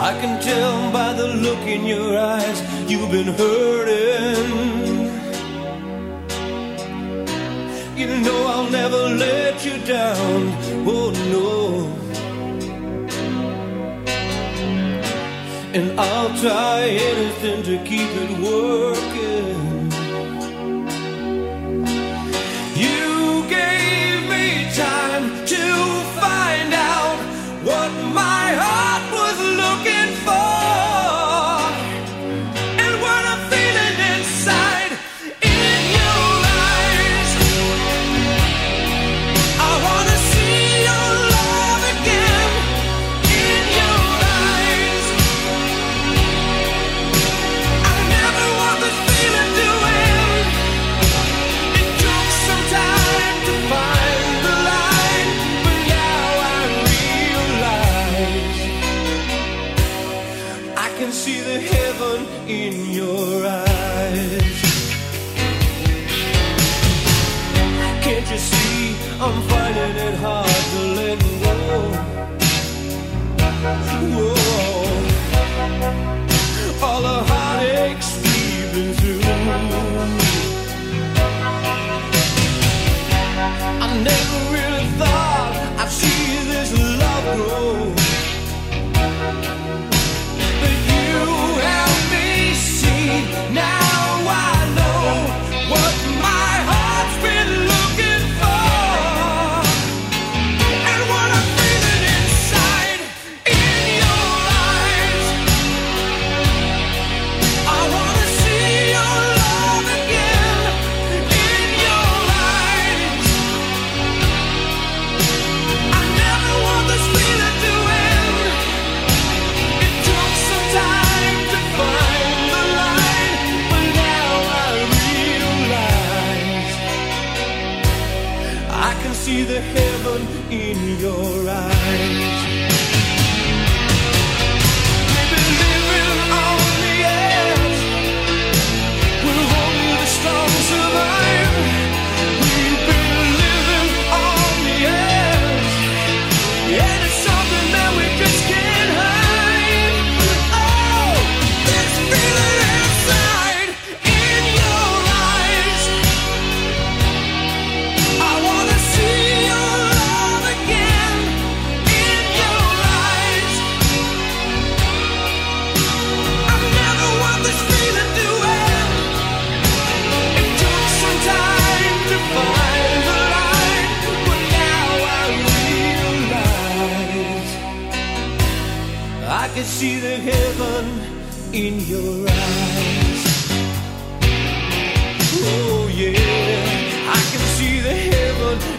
I can tell by the look in your eyes you've been hurting. You know I'll never let you down, oh no. And I'll try anything to keep it working. You gave me time to find out what my heart was looking for. And what I'm feeling inside in your eyes, I wanna see your love again in your eyes. I never want this feeling to end. It took some time to find the line, but now I realize I can see the heaven in your eyes. Can't you see I'm finding it hard to let go? Whoa. All the heartaches we've been through, I never really thought I'd see this love grow. But you help me see, now I know what my heart's been looking for. And what I'm feeling inside in your eyes, I wanna see your love again in your eyes. I never want this feeling to end. It took some time to find the line, but now I realize I can see the heaven in your eyes. We've been living on the edge, where only the strong survive. We've been living on the edge, and it's something that we just can't hide. Oh, this feeling inside in your eyes, I wanna see your love again in your eyes. I never want this feeling to end. It took some time to find the line, but now I realize I can see the heaven in your eyes. Oh yeah, I can see the heaven